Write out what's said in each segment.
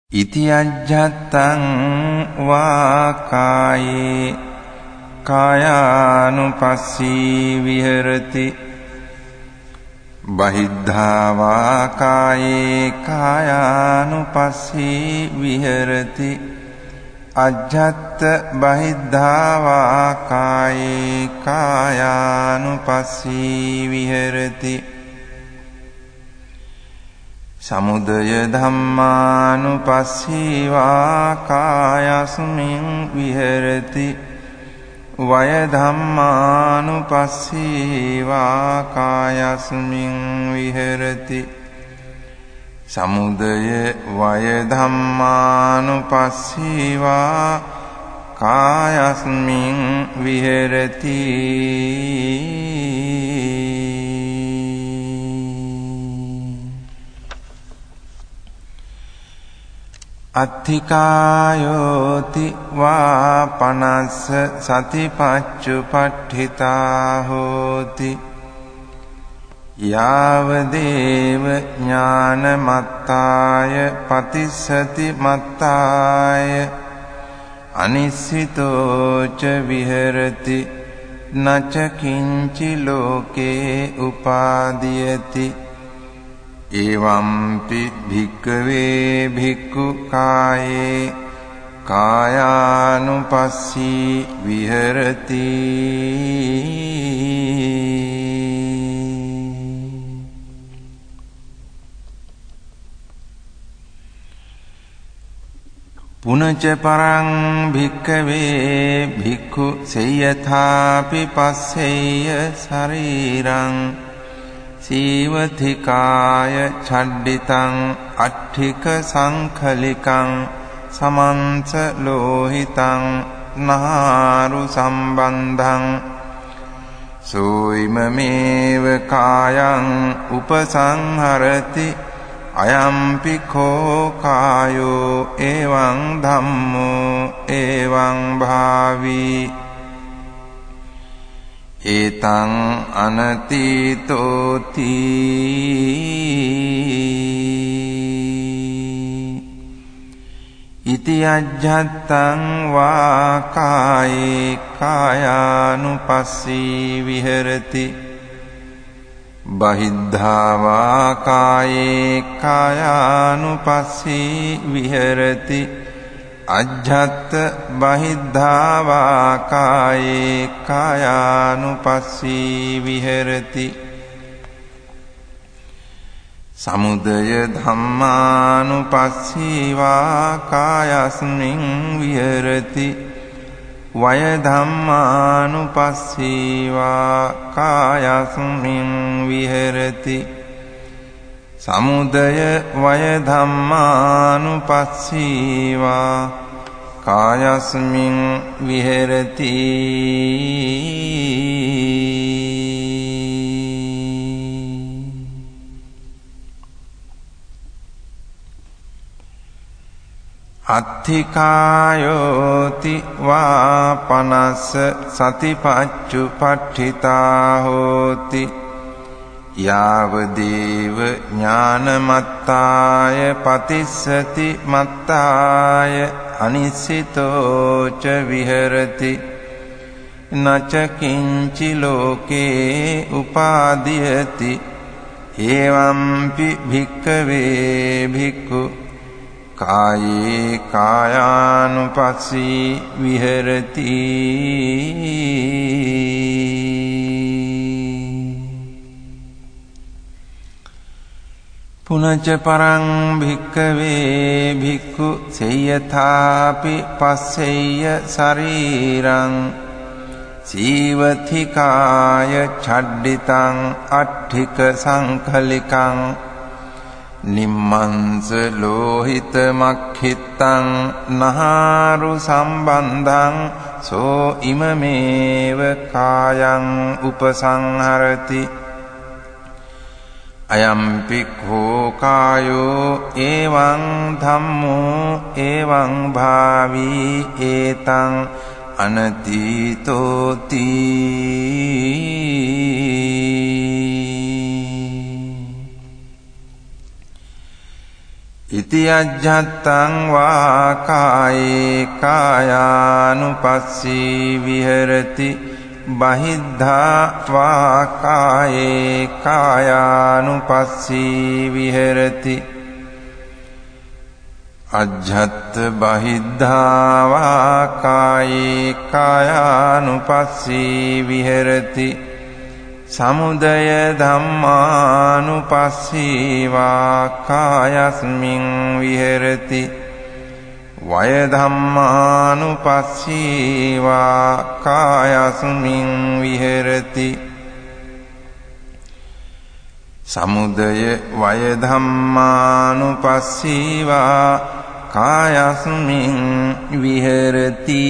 ඉති අජ්ජත්තං වා කායේ කායානුපස්සී විහෙරති බහිද්ධා වා කායේ කායානුපස්සී විහෙරති අජ්ජත්ත බහිද්ධා වා කායේ කායානුපස්සී විහෙරති සමුදය ධම්මානුපස්සී වා කායස්මින් විහෙරති වය ධම්මානුපස්සී වා කායස්මින් විහෙරති සමුදය වය ධම්මානුපස්සී වා කායස්මින් විහෙරති අත්ථිකායෝති වා පනස්ස සතිපච්චුපට්ඨිතා හෝති යාවදේව ඥානමත්තාය පතිස්සති මත්තාය අනිස්සිතෝච විහෙරති නච කිංචි ලෝකේ උපාදීයති එවම්පි භික්ඛවේ භික්ඛු කායේ කායානුපස්සී විහෙරති පුනච පරං භික්ඛවේ භික්ඛු සේයථාපි පස්සෙය්‍ය ශරීරං සීවතිකාය ඡඩ්ඩිතං අට්ඨික සංඛලිකං සමන්ස ලෝහිතං නාරු සම්බන්ධං සෝයිමමේව කායං උපසංහරති අයම්පි කෝ කායෝ එවං ධම්මෝ එවං භාවී ඒතං අනතීතෝති ඉති අජ්ජත්තං වා කායේ කායානුපස්සී විහෙරති බහිද්ධා වා කායේ කායානුපස්සී විහෙරති අජ්ජත් බහිද්ධා වා කායේ කායානුපස්සී විහෙරති සමුදය ධම්මානුපස්සී වා කායස්මින් විහෙරති වය ධම්මානුපස්සී වා කායස්මින් විහෙරති සමුදය වය ධම්මානුපස්සී වා කායස්මින් විහෙරති අත්ථිකායෝති වා පනස්ස සතිපච්චුපට්ඨිතා හෝති යාවදේව ඥානමත්තාය පතිස්සති මත්තාය අනිස්සිතෝච විහෙරති නච කිංචි ලෝකේ උපාදීයති එවම්පි භික්ඛවේ භික්ඛු කායේ කායානුපස්සී විහෙරති පුනච පරං භික්ඛවේ භික්ඛු සේයථාපි පස්සෙය්‍ය ශරීරං සීවතිකාය ඡඩ්ඩිතං අට්ඨික සංඛලිකං නිම්මංස ලෝහිත මක්ඛිත්තං නහාරු සම්බන්ධං සෝ ඉමමේව කායං උපසංහරති අයම්පි කෝ කායෝ එවං ධම්මෝ එවං භාවී ඒතං අනතීතෝති ඉති අජ්ජත්තං වා කායේ කායානුපස්සී විහෙරති බහිද්ධා වා කායේ කායානුපස්සී විහෙරති අජ්ජත් බහිද්ධා වා කායේ කායානුපස්සී විහෙරති සමුදය ධම්මානුපස්සී වා කායස්මින් විහෙරති වය ධම්මානුපස්සී වා කායස්මින් විහෙරති සමුදය වය ධම්මානුපස්සී වා කායස්මින් විහෙරති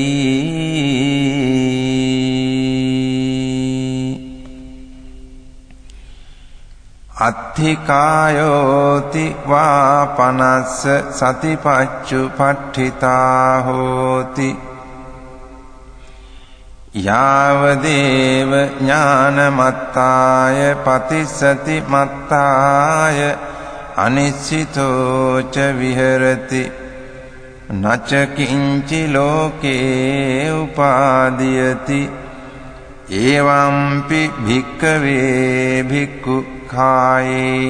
අත්ථිකායෝති වා පනස්ස සතිපච්චුපට්ඨිතා හෝති යාවදේව ඥානමත්තාය පතිස්සති මත්තාය අනිශ්චිතෝ ච විහෙරති නච කිංචි ලෝකේ උපාදීයති එවම්පි භික්ඛවේ භික්ඛු කායේ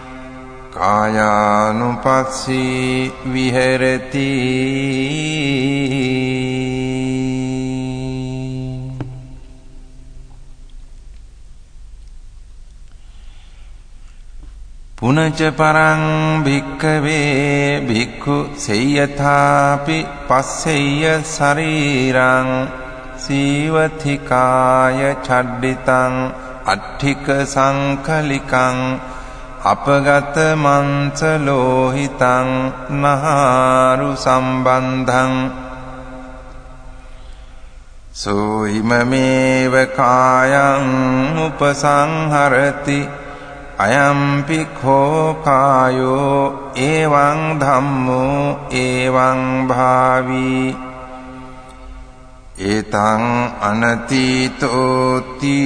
කායානුපස්සී විහෙරති පුනච පරං භික්ඛවේ භික්ඛු සේයථාපි පස්සෙය්‍ය ශරීරං සීවතිකාය චඩ්ඩිතං අට්ඨික සංකලිකං අපගත මංස ලෝහිතං නහාරු සම්බන්ධං සෝයිමමේව කායං උපසංහරති අයම්පි කෝ කායෝ එවං ධම්මෝ එවං භාවී ඒතං අනතීතෝති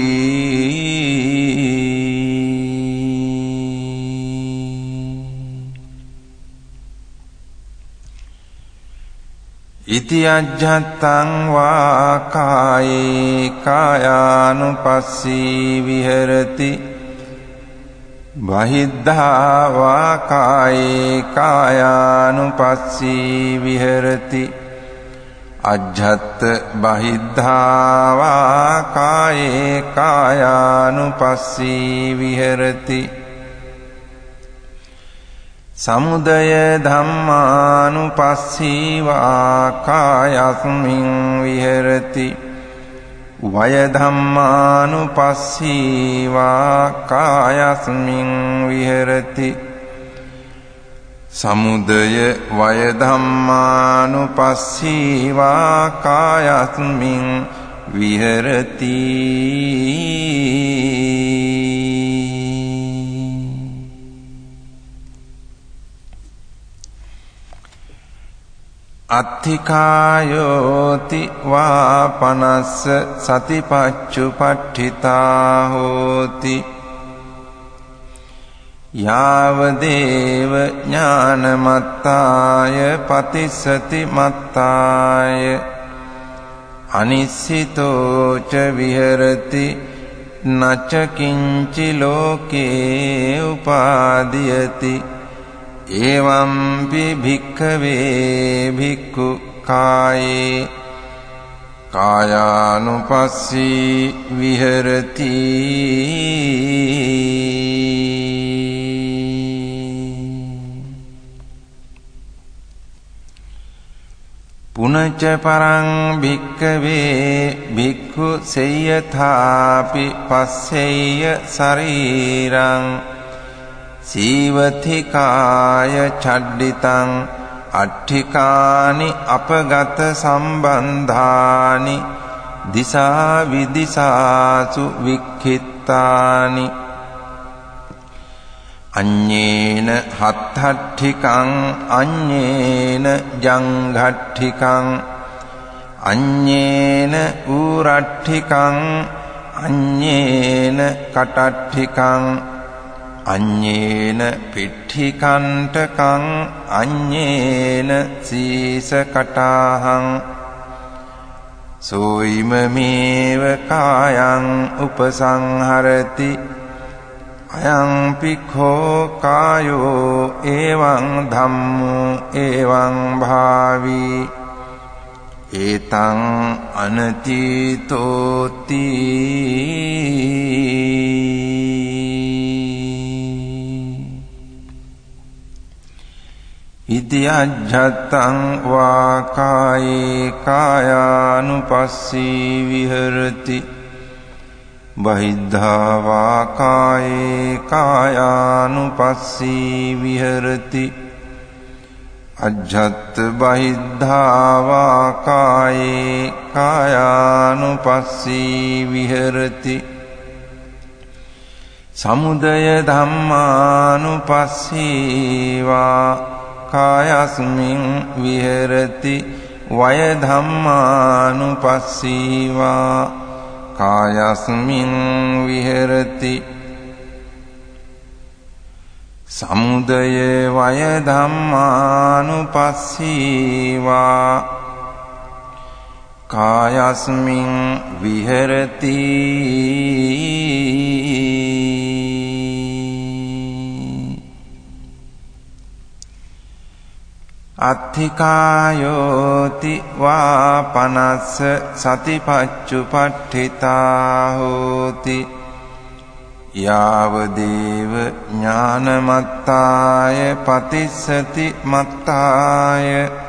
ඉති අජ්ජත්තං වා කායේ කායානුපස්සී විහෙරති බහිද්ධා වා කායේ කායානුපස්සී විහෙරති අජ්ජත් බහිද්ධා වා කායේ කායානුපස්සී විහෙරති සමුදය ධම්මානුපස්සී වා කායස්මින් විහෙරති වය ධම්මානුපස්සී වා කායස්මින් විහෙරති සමුදය වය ධම්මානුපස්සී වා කායස්මින් විහෙරති අත්ථිකායෝති වා පනස්ස සතිපච්චුපට්ඨිතා හෝති යාවදේව ඥානමත්තාය පතිස්සති මත්තාය අනිශ්චිතෝ ච විහෙරති නච කිංචි ලෝකේ උපාදීයති එවම්පි භික්ඛවේ භික්ඛු කායේ කායානුපස්සී විහෙරති පුනච පරං භික්ඛවේ භික්ඛු සේයථාපි පස්සෙය්‍ය ශරීරං සීවතිකාය චඩ්ඩිතං අට්ඨිකානි අපගත සම්බන්ධානි දිසා විදිසාසු වික්ඛිත්තානි අඤ්ඤේන හත්ථට්ඨිකං අඤ්ඤේන ජංඝට්ඨිකං අඤ්ඤේන ඌරට්ඨිකං අඤ්ඤේන කටට්ඨිකං අඤ්ඤේන පිට්ඨිකණ්ඨකං අඤ්ඤේන සීසකටාහං සෝයිමමේව කායං උපසංහරති අයං පික්ඛෝ කායෝ එවං ධම්මෝ එවං භාවි ඒතං අනතිතෝති ඉති අජ්ජත්තං වා කායේ කායානුපස්සී විහෙරති බහිද්ධා වා කායේ කායානුපස්සී විහෙරති අජ්ජත් බහිද්ධා වා කායේ කායානුපස්සී විහෙරති සමුදය ධම්මානුපස්සී වා කායස්මින් විහෙරති වය ධම්මානුපස්සී වා කායස්මින් විහෙරති සමුදය වය ධම්මානුපස්සී වා කායස්මින් විහෙරති අත්ථිකායෝති වා පනස්ස සතිපච්චුපට්ඨිතා හෝති යාවදේව ඥානමත්තාය පතිස්සති මත්තාය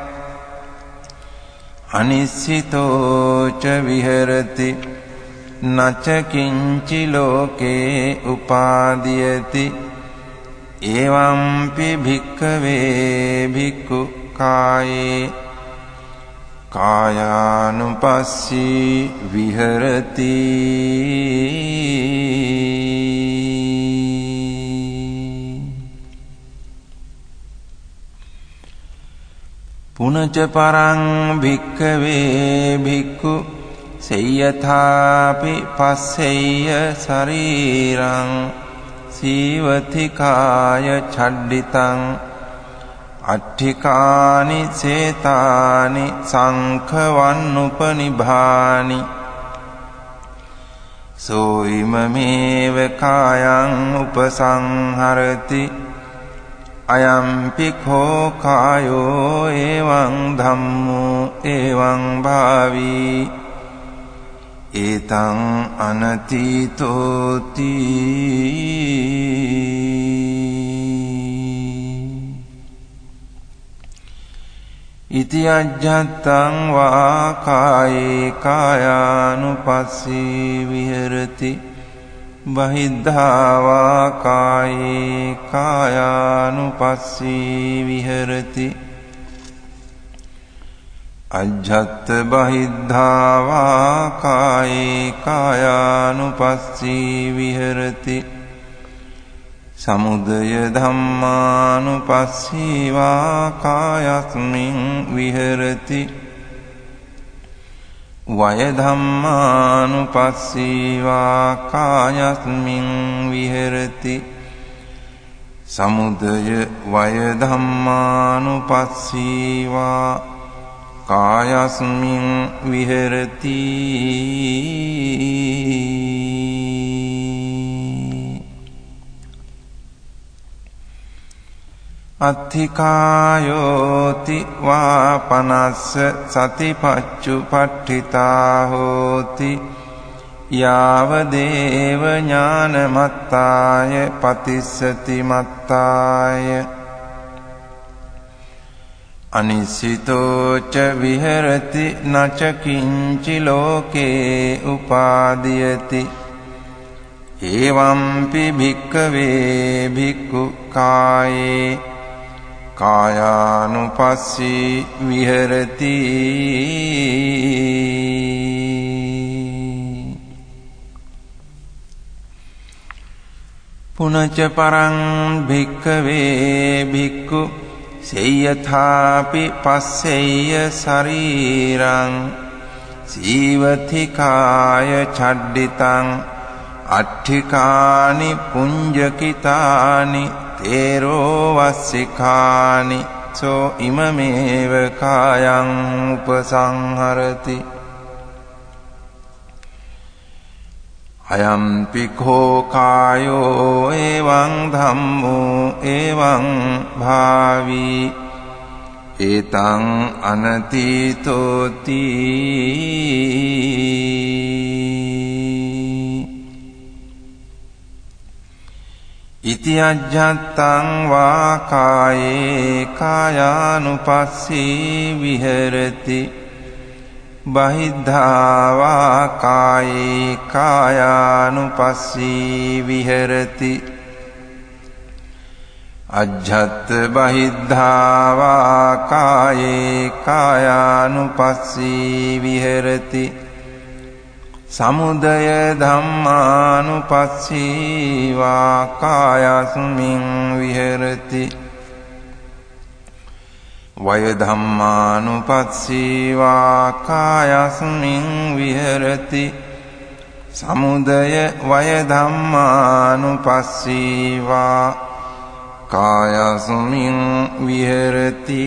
අනිස්සිතෝච විහෙරති නච කිංචි ලෝකේ උපාදීයති එවම්පි භික්ඛවේ භික්ඛු කායේ කායානුපස්සී විහෙරති පුනච පරං භික්ඛවේ භික්ඛු සේයථාපි පස්සෙය්‍ය ශරීරං සීවතිකාය චඩ්ඩිතං අට්ඨිකානි සේතානි සංඛවන්නුපනිභානි සෝයිමමේව කායං උපසංහරති අයම්පිඛෝ කායෝ එවං ධම්මෝ එවං භාවි ඒතං අනතිතෝති ඉති අජ්ජත්තං වා කායේ කායානුපස්සී විහෙරති බහිද්ධා වා කායේ කායානුපස්සී විහෙරති අජ්ජත් බහිද්ධා වා කායේ කායානුපස්සී විහෙරති සමුදය ධම්මානුපස්සී වා කායස්මින් විහෙරති වය ධම්මානුපස්සී වා කායස්මින් විහෙරති සමුදය වය ධම්මානුපස්සී වා කායස්මින් විහෙරති අත්ථිකායෝති වා පනස්ස සතිපච්චුපට්ඨිතා හෝති යාවදේව ඥානමත්තාය පතිස්සති මත්තාය අනිසිතෝච විහෙරති නච කිංචි ලෝකේ උපාදීයති එවම්පි භික්ඛවේ භික්ඛු කායේ කායානුපස්සී විහෙරති පුනච පරං භික්ඛවේ භික්ඛු සේයථාපි පස්සෙය්‍ය ශරීරං සීවතිකාය චඩ්ඩිතං අට්ඨිකානි පුඤ්ජකිතානි තේරෝ වස්සිකානි සෝ ඉමමේව කායං උපසංහරති අයම්පි කෝ කායෝ එවං ධම්මෝ එවං භාවී ඒතං අනතීතෝති ඉති අජ්ජත්තං වා කායේ කායානුපස්සී විහෙරති බහිද්ධා වා කායේ කායානුපස්සී විහෙරති අජ්ජත් බහිද්ධා වා කායේ කායානුපස්සී විහෙරති සමුදය ධම්මානුපස්සී වා කායස්මින් විහෙරති වය ධම්මානුපස්සී වා කායස්මින් විහෙරති සමුදය වය ධම්මානුපස්සී වා කායස්මින් විහෙරති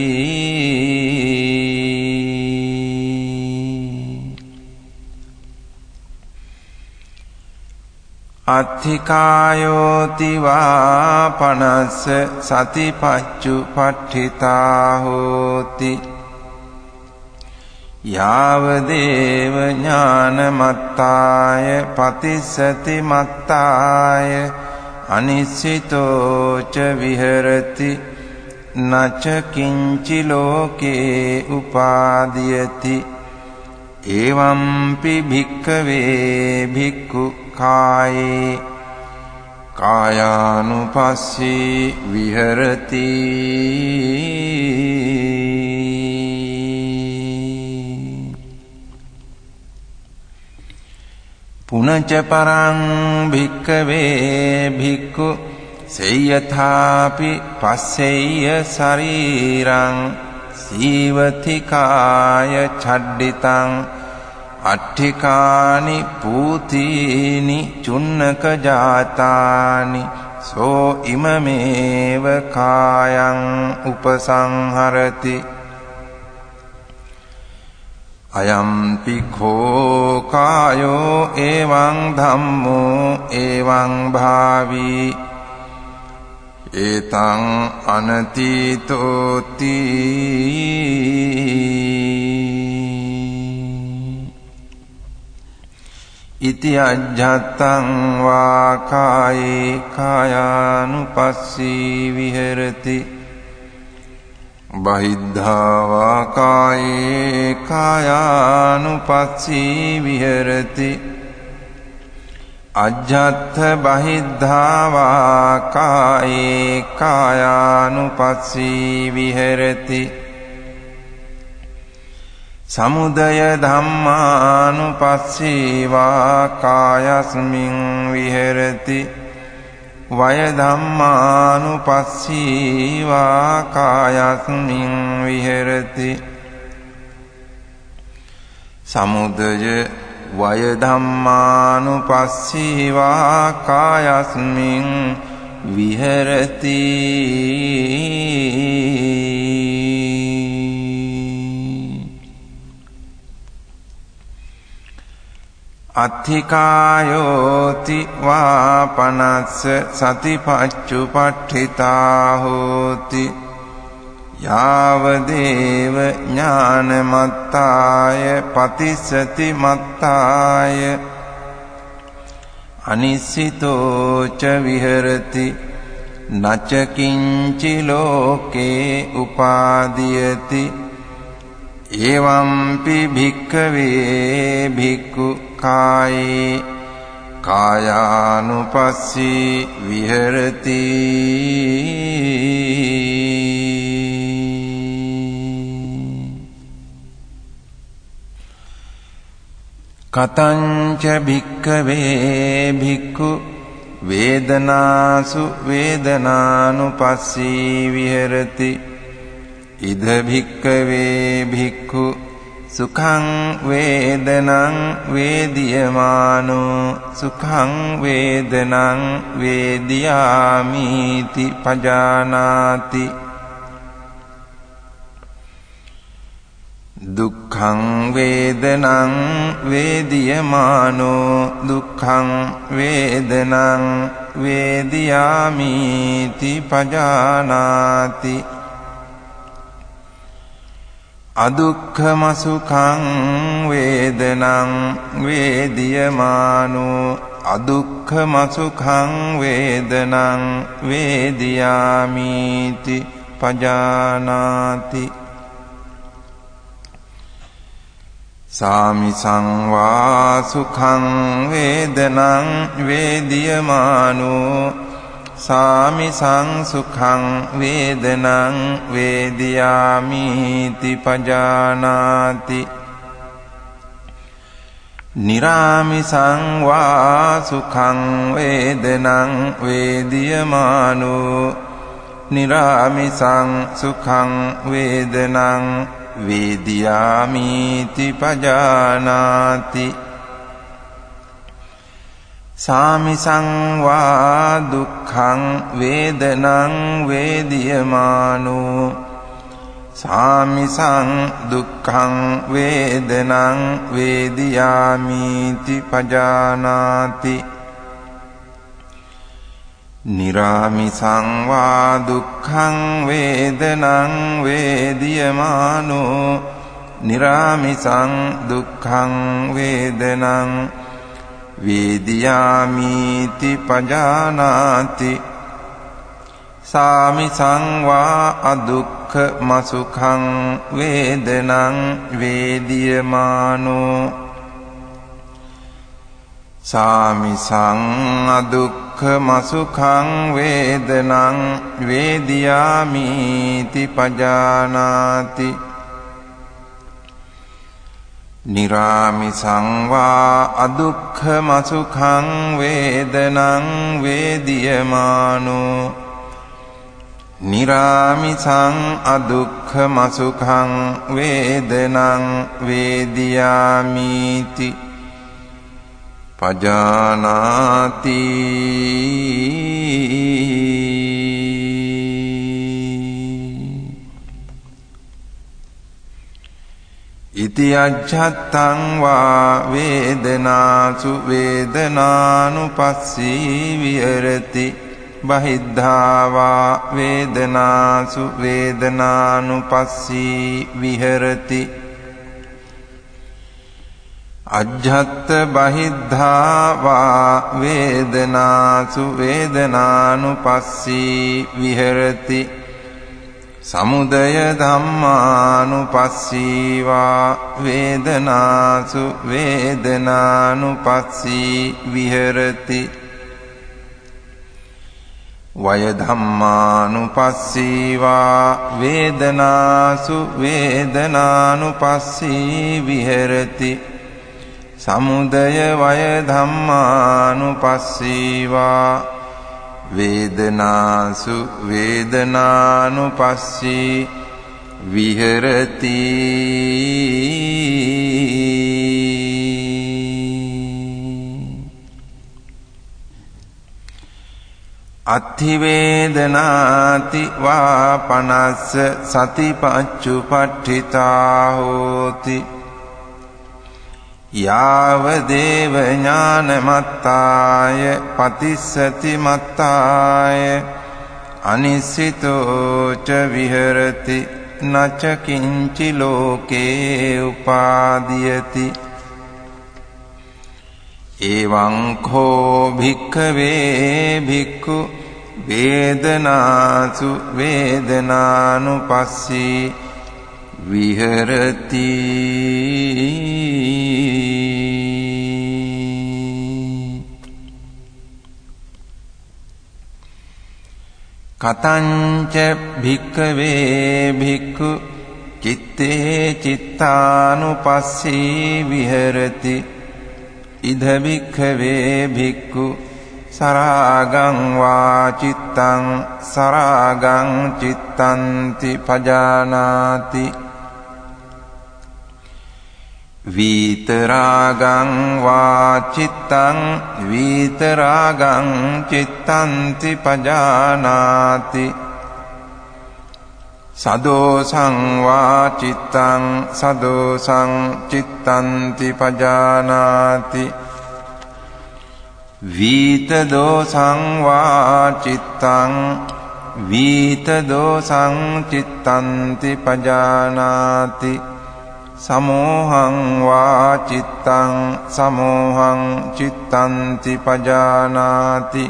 අත්ථිකායෝති වා පනස්ස සතිපච්චුපට්ඨිතා හෝති යාවදේව ඥානමත්තාය පතිස්සති මත්තාය අනිස්සිතෝ ච විහෙරති නච කිංචි ලෝකේ උපාදීයති එවම්පි භික්ඛවේ භික්ඛු කායේ කායානුපස්සී විහෙරති පුනච පරං භික්ඛවේ භික්ඛු සේයථාපි පස්සෙය්‍ය ශරීරං සීවති කාය ඡඩ්ඩිතං අට්ඨිකානි පූතීනි චුන්නක ජාතානි සෝ ඉමමේව කායං උපසංහරති අයම්පි කෝ කායෝ එවං ධම්මෝ එවං භාවී ඒතං අනතීතෝති ඉති අජ්ජත්තං වා කායේ කායානුපස්සී විහෙරති බහිද්ධා වා කායේ කායානුපස්සී විහෙරති අජ්ජත්ථ බහිද්ධා වා කායේ කායානුපස්සී විහෙරති සමුදය ධම්මානුපස්සී වා කායස්මින් විහෙරති වය ධම්මානුපස්සී වා කායස්මින් විහෙරති සමුදය වය ධම්මානුපස්සී වා කායස්මින් විහෙරති අත්ථිකායෝති වා පනස්ස සතිපච්චුපට්ඨිතා හෝති යාවදේව ඥානමත්තාය පතිස්සති මත්තාය අනිස්සිතෝ ච විහෙරති නච කිංචි ලෝකේ උපාදීයති එවම්පි භික්ඛවේ භික්ඛු කායේ කායානුපස්සී විහෙරති කතංච භික්ඛවේ භික්ඛු වේදනාසු වේදනානුපස්සී විහෙරති ඉද භික්ඛවේ භික්ඛු සුඛං වේදනං වේදියමානෝ සුඛං වේදනං වේදියාමිති පජානාති දුක්ඛං වේදනං වේදියමානෝ දුක්ඛං වේදනං වේදියාමිති පජානාති අදුක්ඛම සුඛං වේදනං වේදියමානෝ අදුක්ඛම සුඛං වේදනං වේදියාමිති පජානාති සාමිසං වා සුඛං වේදනං වේදියමානෝ සාමිසං සුඛං වේදනං වේදියාමිති පජානාති නිරාමිසං වා සුඛං වේදනං වේදියමානෝ නිරාමිසං සුඛං වේදනං වේදියාමිති පජානාති සාමිසං වා දුක්ඛං වේදනං වේදියමානෝ සාමිසං දුක්ඛං වේදනං වේදියාමිති පජානාති නිරාමිසං වා දුක්ඛං වේදනං වේදියමානෝ නිරාමිසං දුක්ඛං වේදනං වේදියාමිති පජානාති සාමිසං වා අදුක්ඛම සුඛං වේදනං වේදියමානෝ සාමිසං අදුක්ඛම සුඛං වේදනං වේදියාමිති පජානාති නිරාමිසං වා අදුක්ඛම සුඛං වේදනං වේදියමානෝ නිරාමිසං අදුක්ඛම සුඛං වේදනං වේදියාමිති පජානාති ඉති අජ්ජත්තං වා වේදනාසු වේදනානුපස්සී විහෙරති බහිද්ධා වා වේදනාසු වේදනානුපස්සී විහෙරති අජ්ජත්ත බහිද්ධා වා වේදනාසු වේදනානුපස්සී විහෙරති සමුදය ධම්මානුපස්සී වා වේදනාසු වේදනානුපස්සී විහෙරති වය ධම්මානුපස්සී වා වේදනාසු වේදනානුපස්සී විහෙරති සමුදය වය ධම්මානුපස්සී වා වේදනාසු වේදනානුපස්සී විහෙරති අත්ථි වේදනාති වා පනස්ස සතිපච්චුපට්ඨිතා හෝති යාව දේව ඥානමත්තාය පතිස්සති මත්තාය අනිසිතෝ ච විහෙරති නච කිංචි ලෝකේ උපාදීයති එවං කෝ භික්ඛවේ භික්ඛු වේදනාසු වේදනානුපස්සී විහෙරති කතංච භික්ඛවේ භික්ඛු චිත්තේ චිත්තානුපස්සී විහෙරති ඉද භික්ඛවේ භික්ඛු සරාගං වා චිත්තං සරාගං චිත්තන්ති පජානාති Vitaragam vācittaṃ vitaragam cittanti pajanāti Sadosaṃ vācittaṃ sadosaṃ cittanti pajanāti Vītadosaṃ vācittaṃ vītadosaṃ cittanti pajanāti Samohaṃ vācittaṃ samohaṃ cittanti pajanāti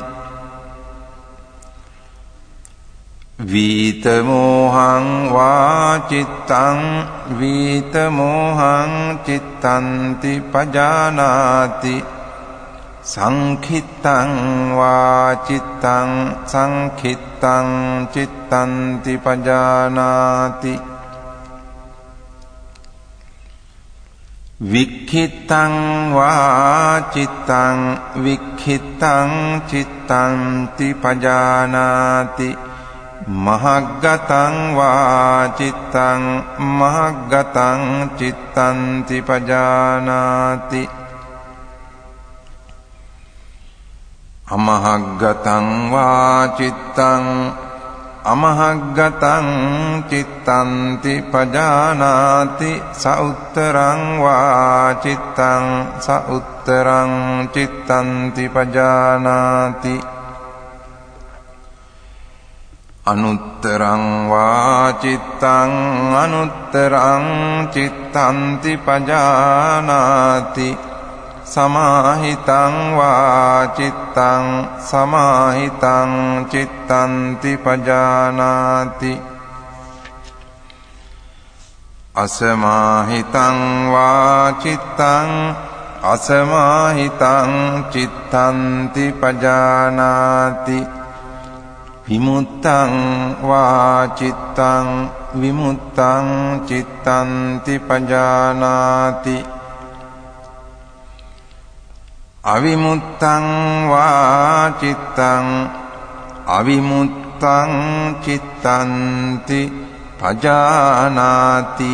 Vītamohaṃ vācittaṃ vītamohaṃ cittanti pajanāti Saṅkhittaṃ vācittaṃ saṅkhittaṃ cittanti pajanāti Vikhittaṃ vācittaṃ vikhittaṃ cittanti pajanāti Mahaggataṃ vācittaṃ mahaggataṃ cittanti pajanāti Amahaggataṃ vācittaṃ amahaggataṃ cittanti pajanāti sauttaraṃ vācittaṃ sauttaraṃ cittanti pajanāti Anuttaraṃ vācittaṃ anuttaraṃ cittanti pajanāti Samāhitaṃ vācittaṃ samāhitaṃ cittanti pajanāti Asamāhitaṃ vācittaṃ asamāhitaṃ cittanti pajanāti Vimuttaṃ vācittaṃ vimuttaṃ cittanti pajanāti Avimuttaṃ vācittaṃ avimuttaṃ cittanti pajanāti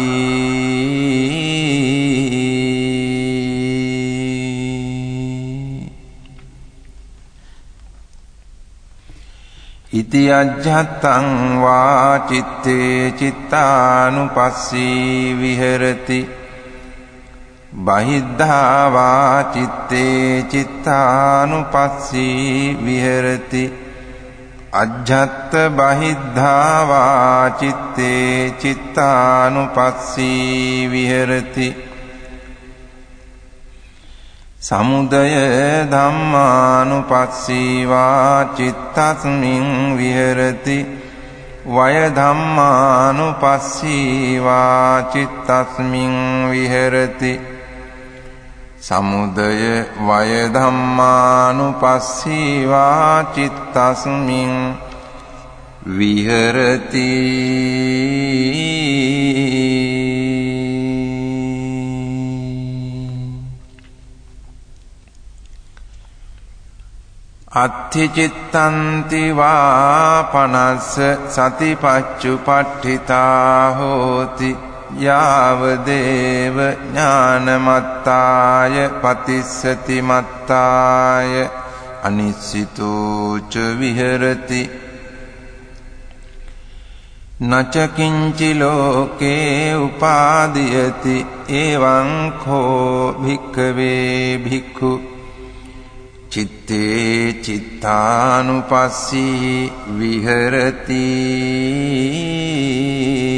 Iti ajjhattaṃ vācitte cittānupassī viharati Bahiddhā vācitte cittānupassī viharati Ajjhatta bahiddhā vācitte cittānupassī viharati Samudaya dhammānupassī vācittasmiṃ viharati Vaya dhammānupassī vācittasmiṃ viharati Samudaya vaya dhammānupassī vācittasmiṃ viharati Atthi cittanti vāpanassa satipaccupaṭṭhitā hoti Yāvadeva jnānamattāya patissati mattāya anissito ca viharati Naca kiñci loke upādiyati evaṃ kho bhikkave bhikkhu Citte cittānupassī viharati